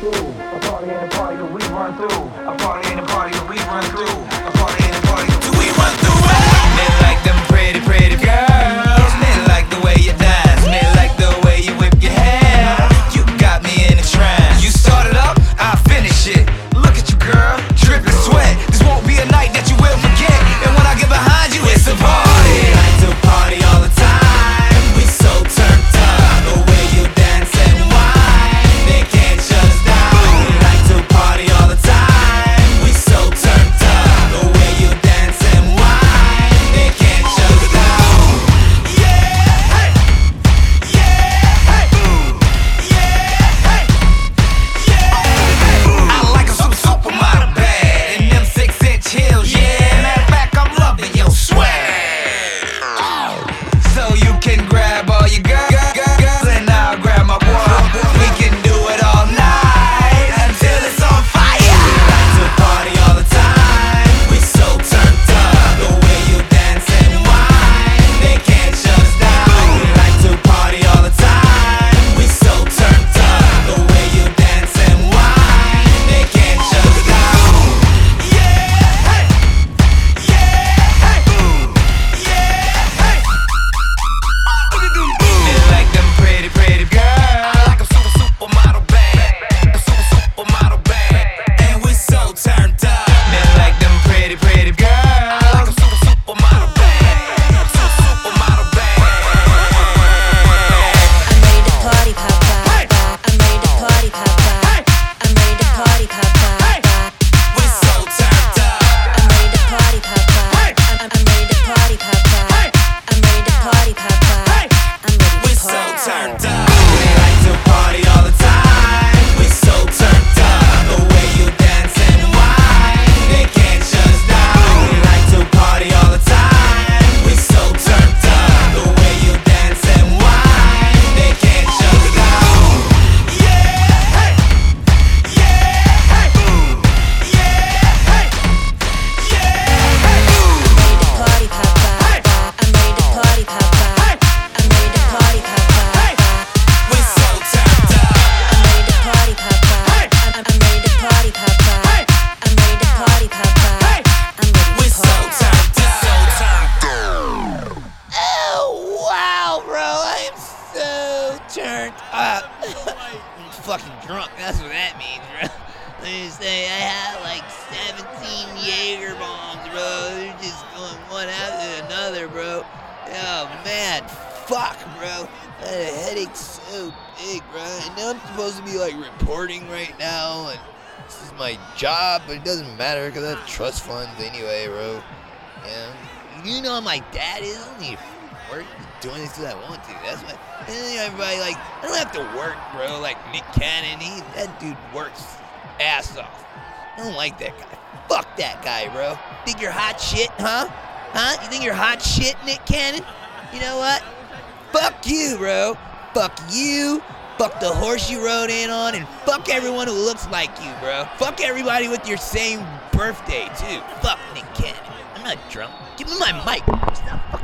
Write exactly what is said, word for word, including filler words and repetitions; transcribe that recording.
through. A party ain't a party that we run through. A party ain't a party that we run through. A party ain't a party that we run through. Men like them pretty, pretty girls. Men like the way you dance. Men like the way you whip your hair. You got me in a trance. You started up, I'll finish it. Look at you, girl, dripping sweat. This won't be a night that you will forget. And when I get behind you, it's a party. Like to party all the time. We so turned up. The way you dance and whine, they can't shut us down. We like to party all the time. We so turned up. The way you dance and whine, they can't shut us down. Yeah, hey, yeah, hey, yeah, hey, yeah, hey. I like a super supermodel bad in them six inch heels. Yeah, matter of fact, I'm loving your swag. So you can grab all your girls, and I'll grab my boy. We can do it all night until it's on fire. We like to party all the time. We so turned up. The way you dance and whine, they can't shut us down. We like to party all the time. We so turned up. The way you dance and whine, they can't shut us down. Yeah, hey, yeah, hey, yeah, hey. Men like them pretty, pretty girls. I like a super, supermodel bad. A super, supermodel bad. And we so turned up. Men like them pretty, pretty girls. I like a super, supermodel bad. Super, supermodel bad. I'm ready to party, pop, pop. I'm ready to party, pop, pop. I'm ready to party, pop, pop. We so turned up. I'm ready to party, pop, pop. I'm I'm ready to party, pop, pop. I'm ready to party, pop, pop. I'm ready We to so party. turned up. We like to party all the time. We so turned up. The way you dance and whine, they can't shut us down. We like to party all the time. We so turned up. The way you dance and whine, they can't shut us down. Yeah, hey, yeah, hey, yeah, hey, yeah, hey. I'm ready to party, pop, pop. I'm ready to party, pop, pop. I'm ready to party, pop, pop. We so turned up. I'm ready to party, pop, pop. I'm I'm ready to party, pop, pop. I'm ready to party, pop, pop. I'm ready We to so party. turned up. Oh wow, bro! I am so turned up. I'm fucking drunk. That's what that means, bro. Let me say, I had like seventeen Jaeger bombs, bro. They're just going one after another, bro. Oh man, fuck, bro. That headache's so big, bro. I know I'm supposed to be like reporting right now, and this is my job, but it doesn't matter because I have trust funds anyway, bro. Yeah. You know how my dad is? I don't need to work doing this because I want to. That's why. And then everybody like, I don't have to work, bro. Like Nick Cannon, he that dude works ass off. I don't like that guy. Fuck that guy, bro. Think you're hot shit, huh? Huh? You think you're hot shit, Nick Cannon? You know what? Fuck you, bro. Fuck you. Fuck the horse you rode in on, and fuck everyone who looks like you, bro. Fuck everybody with your same birthday, too. Fuck Nick Cannon. I'm not drunk. Give me my mic. Stop fucking